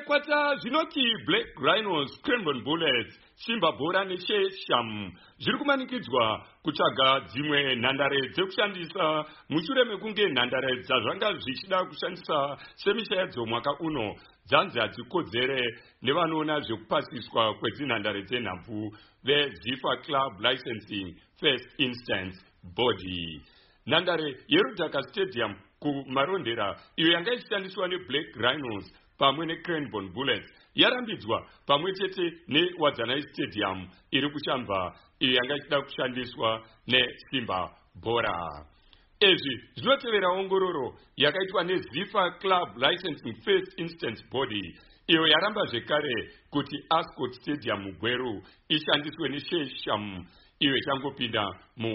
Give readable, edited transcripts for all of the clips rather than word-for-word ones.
zvikwata zvinoti Black Rhinos, Cranbourne Bullets, Simba Bora neShesham zviri kumanikidzwa kutsvaga dzimwe nhandare dzekushandisa mushure mekunge nhandare dzazvanga zvichida kushandisa semishayadzo mwaka uno dzanzi hadzikodzere nevanoona zvekupasiswa kwedzinhandare dzenhabvu veZIFA Club Licensing First Instance Body. Nhandare yeRudhaka Stadium kumarondera iyo yanga ichishandiswa neBlack Rhinos pamwe neCranbourne Bullets yarambidzwa pamwe chete neWadzanai Stadium iri kuShamva iyo yanga ichida kushandiswa neSimba Bora. Izvi zvinotevera ongororo yakaitwa neZIFA Club Licensing First Instance Body iyo yaramba zvekare kuti Ascot Stadium muGweru ishandiswe neShesham iyo ichangopinda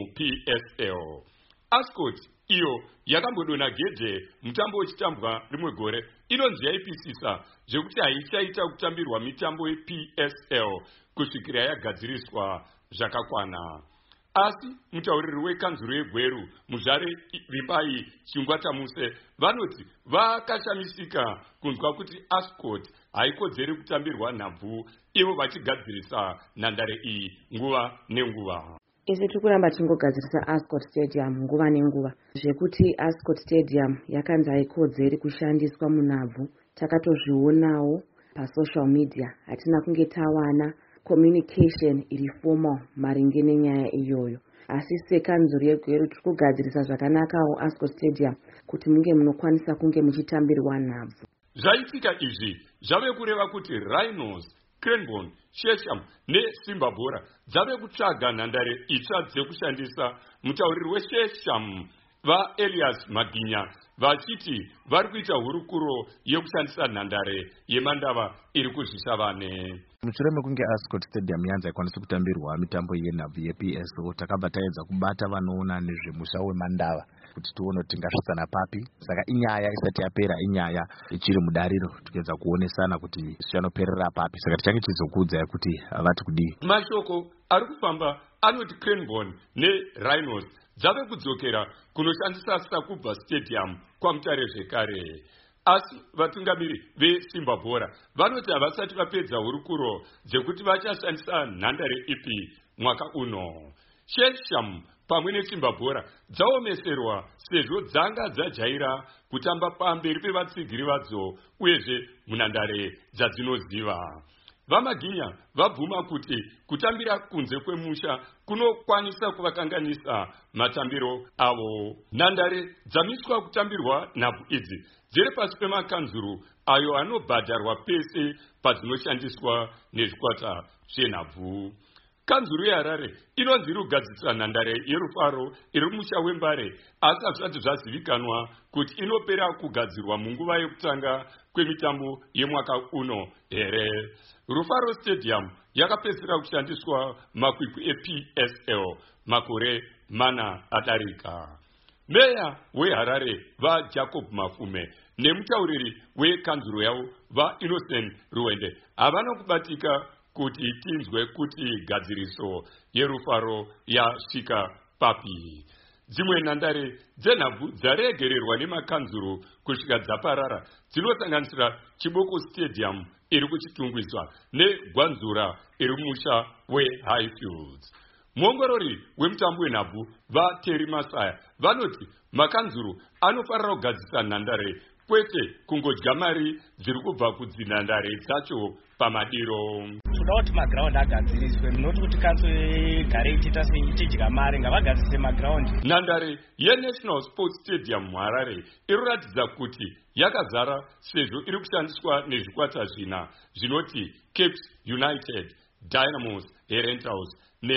muPSL. Ascot iyo yakambodona gedhe mutambo uchitambwa rimwe gore inonzi yaipisisa zvekuti haichaita kutambirwa mitambo yePSL kusvikira yagadziriswa zvakakwana. Asi mutauriri wekanzuro yeGweru Muzvare Rimbai Chingwata Muse vanoti vakashamisika kunzwa kuti Ascot haikodzeri kutambirwa nhabvu ivo vachigadzirisa nhandare iyi nguva nenguva. Isi tikuramba tingogadzirisa Ascot Stadium nguva nenguva zvekuti Ascot Stadium yakanzi haikodzeri kushandiswa munhabvu takatozvionawo pasocial media. Hatina kunge tawana communication iri formal maringe nenyaya iyoyo, asi sekanzuro yeGweru tiri kugadzirisa zvakanakawo Ascot Stadium kuti munge munokwanisa kunge muchitambirwa nhabvu. Zvaitika izvi zvave kureva kuti Rhinos, Cranbourne, Shesham neSimba Bora dzave kutsvaga nhandare itsva dzekushandisa. Mutauriri weShesham vaElias Maginya vachiti vari kuita hurukuro yekushandisa nhandare yemandava iri kuzvishavane. Mushure mekunge Ascot Stadium yanzi haikwanisi kutambirwa mitambo yenhabvu yePSL takabva taedza kubata vanoona nezvemusha wemandava kuti tione kuti tingasvitsana papi. Saka inyaya isati yapera, inyaya ichiri mudariro, tukiedza kuonesana kuti zvichanoperera papi. Saka tichange tichizokuudzai kuti vati kudii. Mashoko ari kufamba anoti Cranbourne neRhinos dzave kudzokera kunoshandisa Sakubva Stadium kwaMutare zvekare. Asi vatungamiri veSimba Bora vanoti havasati vapedza hurukuro dzekuti vachashandisa nhandare ipi mwaka uno. Shesham pamwe neSimba Bora dzaomeserwa sezvo dzanga dzajaira kutamba pamberi pevatsigiri vadzo uyezve munhandare dzadzinoziva. Vamaginya vabvuma kuti kutambira kunze kwemusha kunokwanisa kuvakanganisa matambiro avo. Nhandare dzamiswa kutambirwa nhabvu idzi dziri pasi pemakanzuru ayo anobhadharwa pese padzinoshandiswa nezvikwata zvenhabvu. Kanzuru yeHarare inonzi iri kugadzirisa nhandare yeRufaro iri musha wembare, asi hazvisati zvazivikanwa kuti inopera kugadzirwa munguva yekutanga kwemitambo yemwaka uno here. Rufaro Stadium yakapedzisira kushandiswa makwikwi ePSL makore 4 adarika. Meya weHarare vaJacob Mafume nemutauriri wekanzuro yavo vaInnocent Ruwende havana kubatika kuti tinzwe kuti gadziriso yeRufaro yasvika papi. Dzimwe nhandare dzenhabvu dzaregererwa nemakanzuro kusvika dzaparara dzinosanganisira Chiboko Stadium iri kuchitungwiswa neGwanzura iri musha weHighfields. Muongorori wemutambo wenhabvu vaTerry Masaya vanoti makanzuro anofanira kugadzirisa nhandare kwete kungodya mari dziri kubva kudzinhandare dzacho pamadiro. Toda kuti maground agadziriswe, munoti kuti kanso igare ichiita seichidya mari, ngavagadzirise maground. Nhandare yeNational Sports Stadium muHarare inoratidza kuti yakazara sezvo iri kushandiswa nezvikwata zvina zvinoti Cape United, Dynamos, Herentals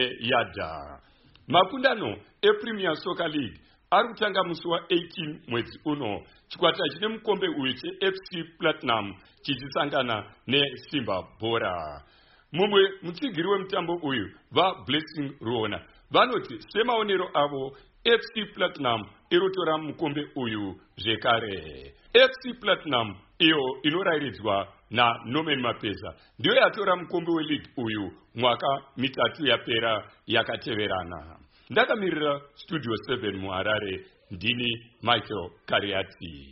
neYada. Makundano ePremier Soccer League ari kutanga musi wa18 mwedzi uno, chikwata chine mukombe uyu cheFC Platinum chichisangana neSimba Bora. Mumwe mutsigiri wemutambo uyu vaBlessing Ruona vanoti semaonero avo FC Platinum irotora mukombe uyu zvekare. FC Platinum iyo inorayiridzwa naNorman Mapeza ndiyo yatora mukombe weleague uyu mwaka 3 yapera yakateverana. Ndakamirira Studio 7 muHarare, ndini Michael Kariati.